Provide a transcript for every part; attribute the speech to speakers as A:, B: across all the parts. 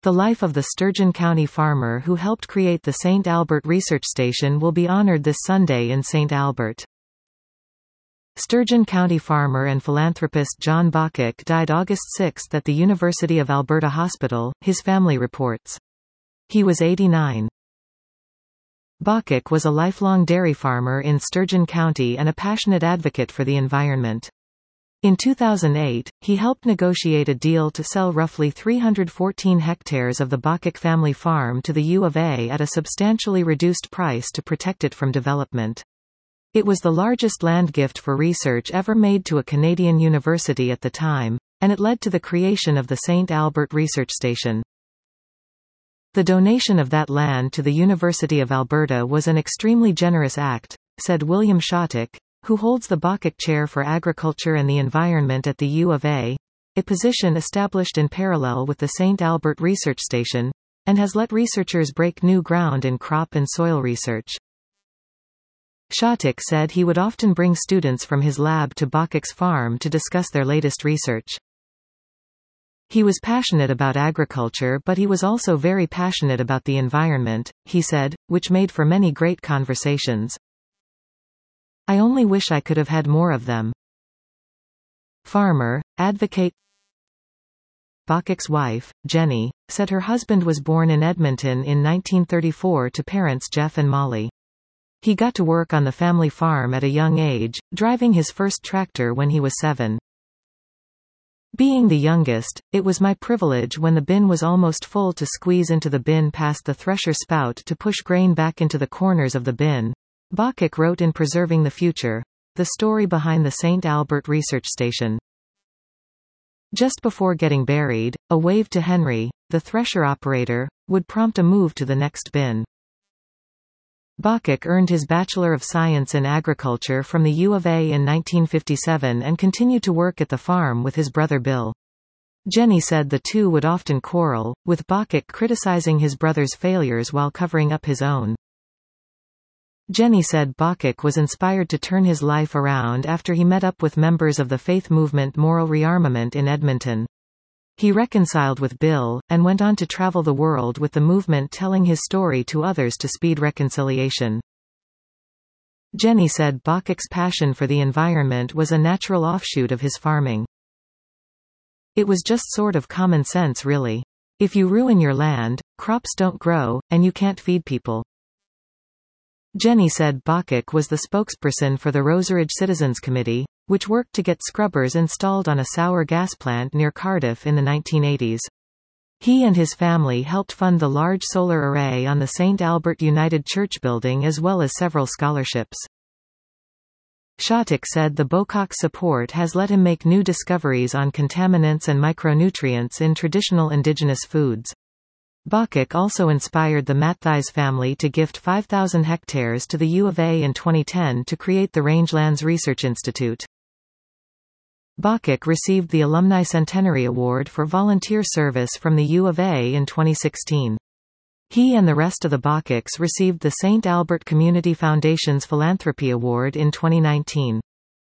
A: The life of the Sturgeon County farmer who helped create the St. Albert Research Station will be honored this Sunday in St. Albert. Sturgeon County farmer and philanthropist John Baucek died August 6 at the University of Alberta Hospital, his family reports. He was 89. Baucek was a lifelong dairy farmer in Sturgeon County and a passionate advocate for the environment. In 2008, he helped negotiate a deal to sell roughly 314 hectares of the Baucek family farm to the U of A at a substantially reduced price to protect it from development. It was the largest land gift for research ever made to a Canadian university at the time, and it led to the creation of the St. Albert Research Station. The donation of that land to the University of Alberta was an extremely generous act, said William Shottick, who holds the Baucek Chair for Agriculture and the Environment at the U of A position established in parallel with the St. Albert Research Station, and has let researchers break new ground in crop and soil research. Shottick said he would often bring students from his lab to Baucek's farm to discuss their latest research. He was passionate about agriculture, but he was also very passionate about the environment, he said, which made for many great conversations. I only wish I could have had more of them. Farmer, advocate. Baucek's wife, Jenny, said her husband was born in Edmonton in 1934 to parents Jeff and Molly. He got to work on the family farm at a young age, driving his first tractor when he was 7. Being the youngest, it was my privilege when the bin was almost full to squeeze into the bin past the thresher spout to push grain back into the corners of the bin. Baucek wrote in Preserving the Future, the story behind the St. Albert Research Station. Just before getting buried, a wave to Henry, the thresher operator, would prompt a move to the next bin. Baucek earned his Bachelor of Science in Agriculture from the U of A in 1957 and continued to work at the farm with his brother Bill. Jenny said the two would often quarrel, with Baucek criticizing his brother's failures while covering up his own. Jenny said Baucek was inspired to turn his life around after he met up with members of the faith movement Moral Rearmament in Edmonton. He reconciled with Bill, and went on to travel the world with the movement telling his story to others to speed reconciliation. Jenny said Baucek's passion for the environment was a natural offshoot of his farming. It was just sort of common sense really. If you ruin your land, crops don't grow, and you can't feed people. Jenny said Baucek was the spokesperson for the Roseridge Citizens Committee, which worked to get scrubbers installed on a sour gas plant near Cardiff in the 1980s. He and his family helped fund the large solar array on the St. Albert United Church building as well as several scholarships. Shottick said the Baucek's support has let him make new discoveries on contaminants and micronutrients in traditional indigenous foods. Baucek also inspired the Mattheis family to gift 5,000 hectares to the U of A in 2010 to create the Rangelands Research Institute. Baucek received the Alumni Centenary Award for volunteer service from the U of A in 2016. He and the rest of the Bauceks received the St. Albert Community Foundation's Philanthropy Award in 2019.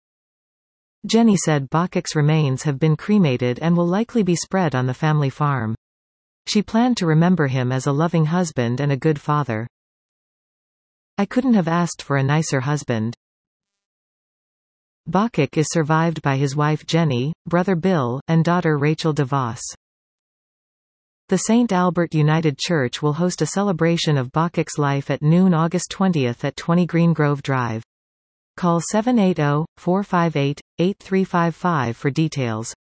A: Jenny said Baucek's remains have been cremated and will likely be spread on the family farm. She planned to remember him as a loving husband and a good father. I couldn't have asked for a nicer husband. Baucek is survived by his wife Jenny, brother Bill, and daughter Rachel DeVos. The St. Albert United Church will host a celebration of Baucek's life at noon August 20 at 20 Green Grove Drive. Call 780-458-8355 for details.